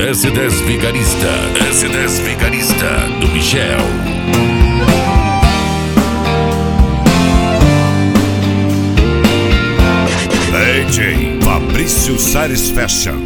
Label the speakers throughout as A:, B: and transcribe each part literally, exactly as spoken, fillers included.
A: S dez Vigarista, S dez Vigarista do Michel. D J Fabrício Salles Fashion.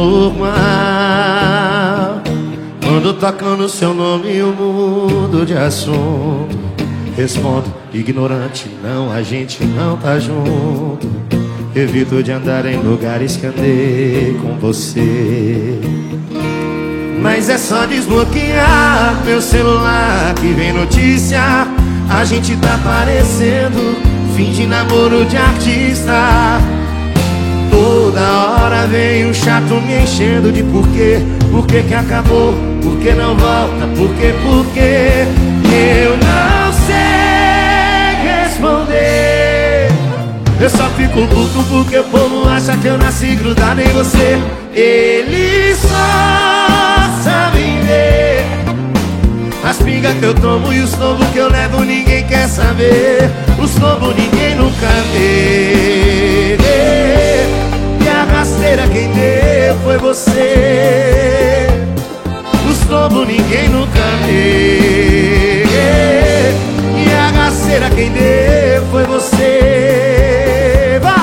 B: Normal, quando tocando seu nome eu mudo de assunto. Respondo, ignorante, não, a gente não tá junto. Evito de andar em lugares que andei com você. Mas é só desbloquear meu celular que vem notícia. A gente tá parecendo fim de namoro de artista. Toda hora vem um chato me enchendo de porquê. Por que que acabou? Por que não volta? Por que, por que? Eu não sei responder. Eu só fico puto porque o povo acha que eu nasci grudado em você. Eles só sabem ver as pingas que eu tomo e os tombos que eu levo, ninguém quer saber. Os tombos ninguém nunca vê. E a rasteira quem deu foi você. Os tombos ninguém nunca vê. E a rasteira quem deu foi você. Vai!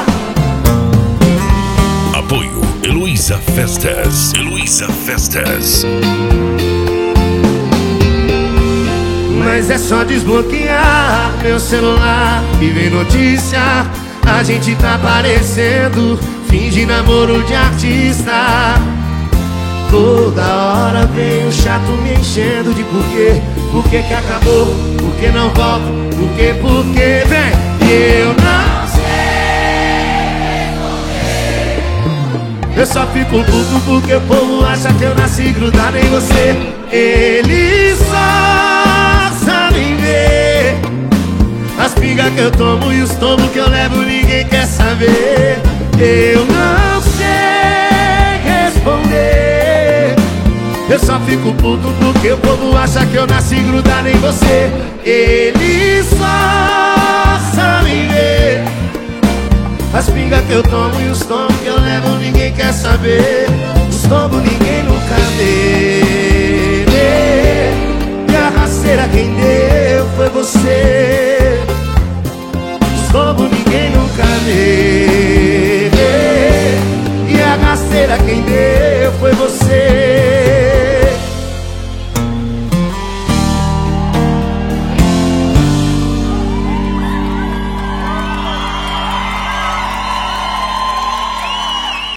A: Apoio Heloísa Festas. Heloísa Festas.
B: Mas é só desbloquear meu celular e vem notícia. A gente tá parecendo fim de namoro de artista. Toda hora vem um chato me enchendo de porquê. Por que que acabou? Por que não volta? Por que, por que vem? Eu não sei responder. Eu só fico puto porque o povo acha que eu nasci grudado em você. Eles só sabem ver as pingas que eu tomo e os tombos que eu levo, ninguém quer saber. Eu não sei responder. Eu só fico puto porque o povo acha que eu nasci grudado em você. Eles só sabem ver as pingas que eu tomo e os tombos que eu levo, ninguém quer saber. Os tombos ninguém nunca vê. E a rasteira quem deu foi você. Os tombos ninguém nunca vê.